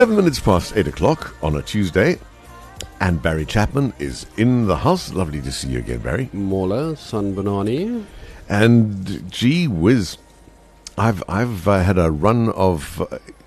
7 minutes past 8 o'clock on a Tuesday, and Barry Chapman is in the house. Lovely to see you again, Barry. Mola, San Banani. And gee whiz, I've had a run of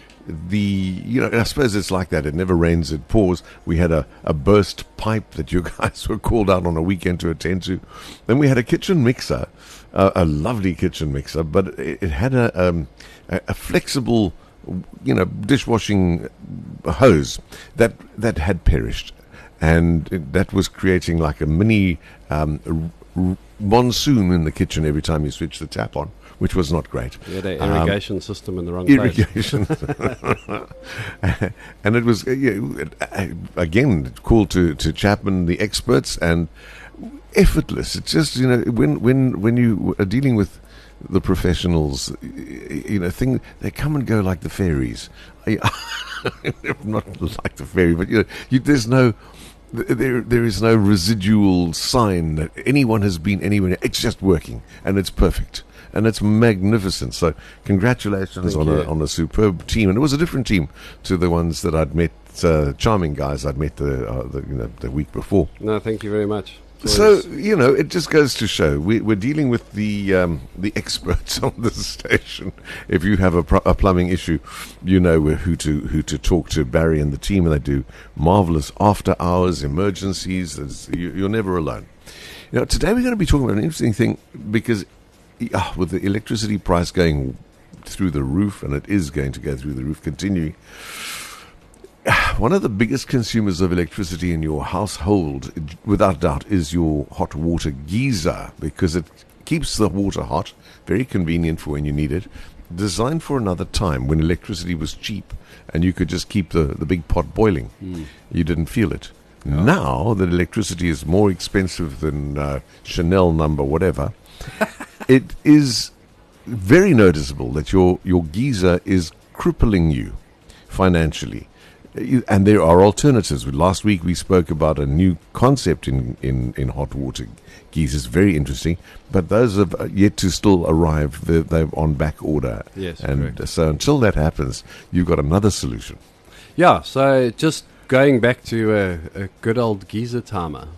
I suppose it's like that. It never rains, it pours. We had a burst pipe that you guys were called out on a weekend to attend to. Then we had a kitchen mixer, a lovely kitchen mixer, but it had a flexible, dishwashing hose that had perished, and that was creating like a mini monsoon in the kitchen every time you switch the tap on, which was not great. You had an irrigation system in the wrong irrigation. place. And it was again called to Chapman, the experts, and effortless. It's just when you are dealing with the professionals, they come and go like the fairies. Not like the fairy, but there is no residual sign that anyone has been anywhere. It's just working, and it's perfect, and it's magnificent. So congratulations on a superb team. And it was a different team to the ones that I'd met, charming guys I'd met the week before. No, thank you very much. So, it just goes to show we're dealing with the experts on this station. If you have a plumbing issue, you know who to talk to. Barry and the team, and they do marvelous after-hours emergencies. You're never alone. Today we're going to be talking about an interesting thing, because with the electricity price going through the roof, and it is going to go through the roof continuing, one of the biggest consumers of electricity in your household, without doubt, is your hot water geyser, because it keeps the water hot, very convenient for when you need it, designed for another time when electricity was cheap and you could just keep the big pot boiling. You didn't feel it. No. Now that electricity is more expensive than Chanel number whatever, it is very noticeable that your geyser is crippling you financially. And there are alternatives. Last week we spoke about a new concept in hot water geysers, very interesting, but those have yet to still arrive. They're on back order. Yes, and correct. So until that happens, you've got another solution. Yeah, so just going back to a good old geyser timer.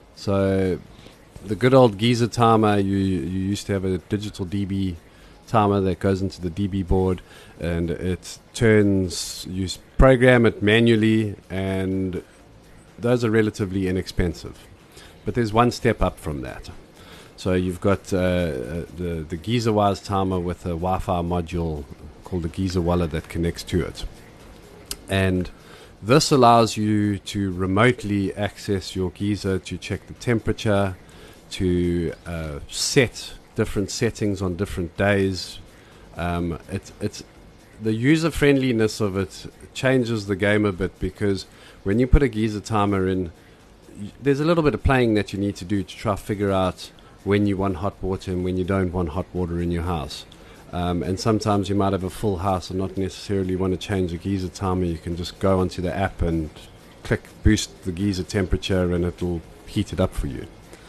So the good old geyser timer, you used to have a digital DB timer that goes into the DB board, and it turns, you program it manually, and those are relatively inexpensive. But there's one step up from that. So you've got the geyser-wise timer with a Wi-Fi module called the Geyser Wallet that connects to it. And this allows you to remotely access your geyser to check the temperature, to set different settings on different days. It's the user friendliness of it changes the game a bit, because when you put a geyser timer in, there's a little bit of playing that you need to do to try to figure out when you want hot water and when you don't want hot water in your house. And sometimes you might have a full house and not necessarily want to change the geyser timer. You can just go onto the app and click boost the geyser temperature, and it'll heat it up for you.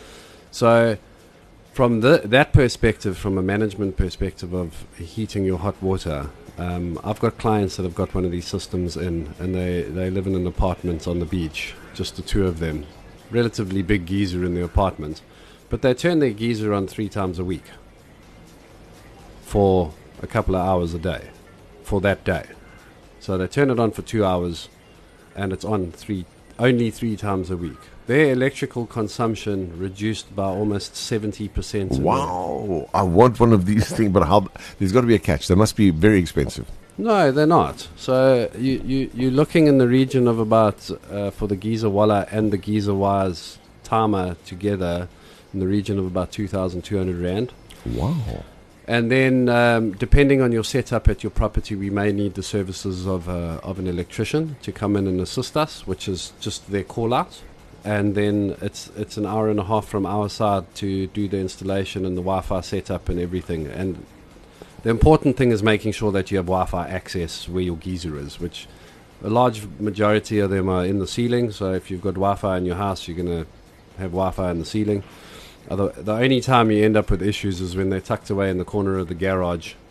So from that perspective, from a management perspective of heating your hot water, I've got clients that have got one of these systems in, and they live in an apartment on the beach, just the two of them. Relatively big geyser in the apartment, but they turn their geyser on 3 times a week for a couple of hours a day for that day. So they turn it on for 2 hours, and it's on only 3 times a week. Their electrical consumption reduced by almost 70%. Wow. I want one of these things, but there's got to be a catch. They must be very expensive. No, they're not. So you're looking in the region of about, for the Geyser Wallet and the Geyser Wise timer together, in the region of about 2,200 Rand. Wow. And then, depending on your setup at your property, we may need the services of an electrician to come in and assist us, which is just their call out. And then it's an hour and a half from our side to do the installation and the Wi-Fi setup and everything. And the important thing is making sure that you have Wi-Fi access where your geyser is, which a large majority of them are in the ceiling. So if you've got Wi-Fi in your house, you're going to have Wi-Fi in the ceiling. The only time you end up with issues is when they're tucked away in the corner of the garage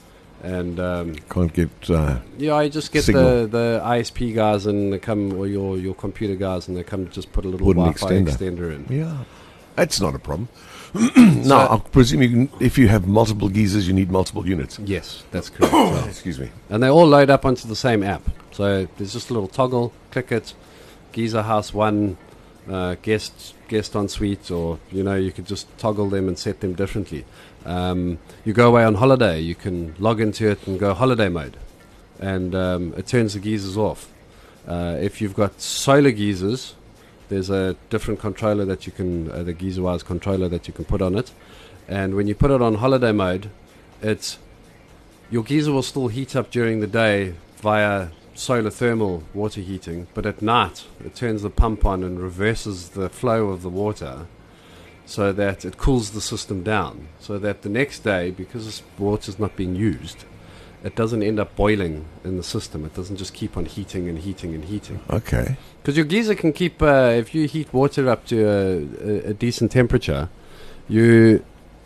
And Can't get yeah, I just get signal. the ISP guys and they come, or your computer guys, and they come just put a little Put an Wi-Fi extender. extender in. Yeah, that's not a problem. Now, I presume you can, if you have multiple geysers, you need multiple units. Yes, that's correct. So- Excuse me. and they all load up onto the same app. So there's just a little toggle, click it, Geyser House 1, guest en suite, or you could just toggle them and set them differently. You go away on holiday, you can log into it and go holiday mode, and it turns the geysers off. If you've got solar geysers, there's a different controller that you can, the GeyserWise controller that you can put on it, and when you put it on holiday mode, your geyser will still heat up during the day via solar thermal water heating, but at night it turns the pump on and reverses the flow of the water so that it cools the system down, so that the next day, because this water's not being used, it doesn't end up boiling in the system. It doesn't just keep on heating and heating and heating. Okay. Because your geyser can keep, if you heat water up to a decent temperature, your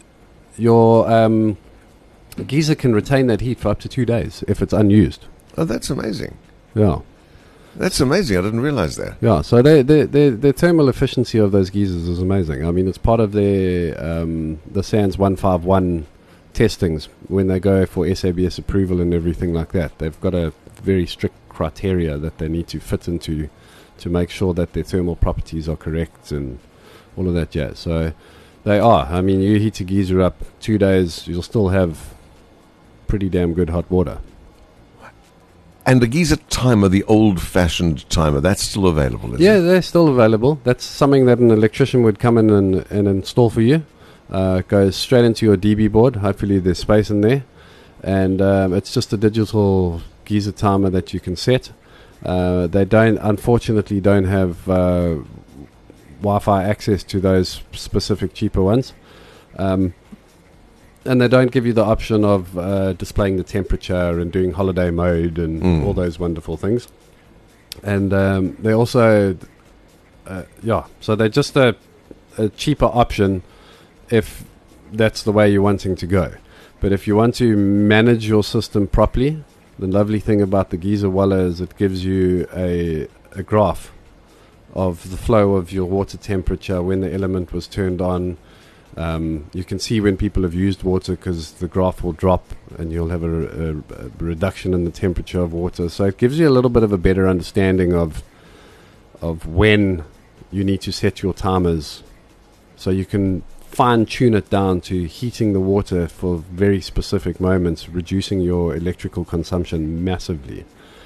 geyser can retain that heat for up to 2 days if it's unused. Oh, that's amazing. Yeah. That's amazing. I didn't realize that. Yeah, so the thermal efficiency of those geysers is amazing. I mean, it's part of their the SANS 151 testings when they go for SABS approval and everything like that. They've got a very strict criteria that they need to fit into to make sure that their thermal properties are correct and all of that jazz. So they are. I mean, you heat a geyser up 2 days, you'll still have pretty damn good hot water. And the geyser timer, the old-fashioned timer, that's still available, isn't Yeah, it? they're still available. That's something that an electrician would come in and install for you. It goes straight into your DB board. Hopefully there's space in there. And it's just a digital geyser timer that you can set. They unfortunately don't have Wi-Fi access to those specific cheaper ones. And they don't give you the option of displaying the temperature and doing holiday mode and all those wonderful things. And they also, so they're just a cheaper option if that's the way you're wanting to go. But if you want to manage your system properly, the lovely thing about the Geyser Wallah is it gives you a graph of the flow of your water temperature when the element was turned on. You can see when people have used water because the graph will drop and you'll have a reduction in the temperature of water. So it gives you a little bit of a better understanding of when you need to set your timers, so you can fine-tune it down to heating the water for very specific moments, reducing your electrical consumption massively.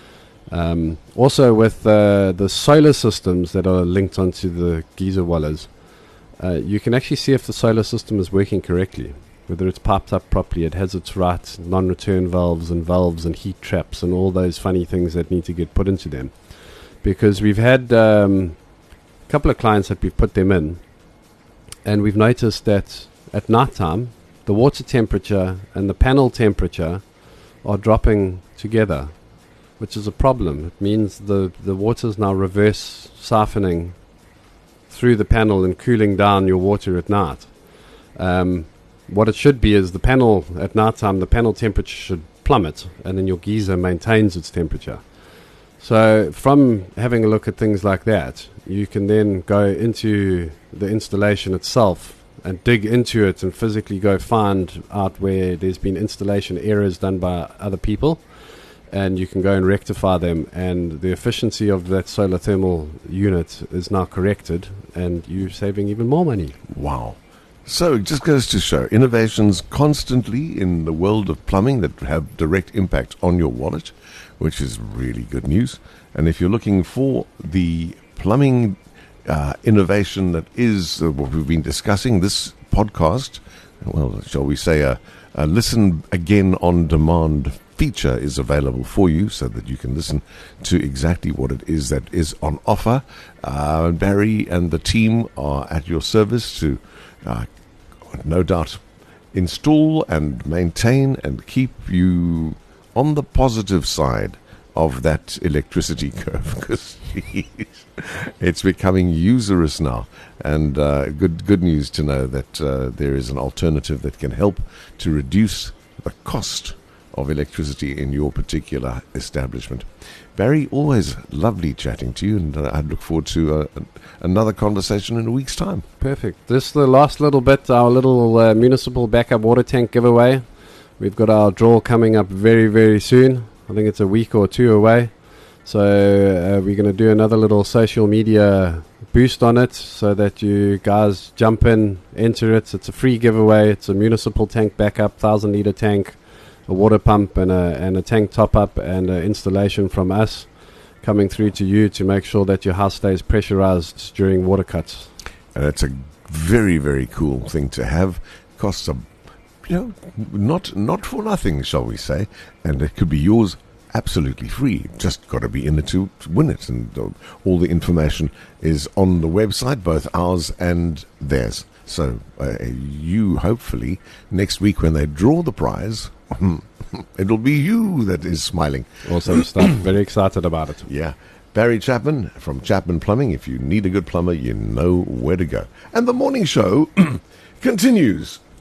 Also with the solar systems that are linked onto the Geyser Wallahs, you can actually see if the solar system is working correctly, whether it's piped up properly, it has its right non-return valves and heat traps and all those funny things that need to get put into them. Because we've had a couple of clients that we've put them in, and we've noticed that at night time, the water temperature and the panel temperature are dropping together, which is a problem. It means the water is now reverse siphoning through the panel and cooling down your water at night. What it should be is the panel at night time, the panel temperature should plummet, and then your geyser maintains its temperature. So from having a look at things like that, you can then go into the installation itself and dig into it and physically go find out where there's been installation errors done by other people, and you can go and rectify them, and the efficiency of that solar thermal unit is now corrected, and you're saving even more money. Wow. So it just goes to show innovations constantly in the world of plumbing that have direct impact on your wallet, which is really good news. And if you're looking for the plumbing innovation that is what we've been discussing, this podcast, well, shall we say a listen again on demand feature is available for you so that you can listen to exactly what it is that is on offer. Barry and the team are at your service to no doubt install and maintain and keep you on the positive side of that electricity curve, because it's becoming usurious now. And good news to know that there is an alternative that can help to reduce the cost of electricity in your particular establishment. Barry, always lovely chatting to you, and I look forward to another conversation in a week's time. Perfect. This is the last little bit, our little municipal backup water tank giveaway. We've got our draw coming up very, very soon. I think it's a week or two away. So we're going to do another little social media boost on it so that you guys jump in, enter it. It's a free giveaway. It's a municipal tank backup, 1,000-litre tank, a water pump and a tank top-up and an installation from us coming through to you to make sure that your house stays pressurized during water cuts. And it's a very, very cool thing to have. Costs a, not for nothing, shall we say, and it could be yours absolutely free. Just got to be in it to win it, and all the information is on the website, both ours and theirs. So you, hopefully, next week when they draw the prize, it'll be you that is smiling. Awesome stuff. Very excited about it. Yeah. Barry Chapman from Chapman Plumbing. If you need a good plumber, you know where to go. And the morning show continues.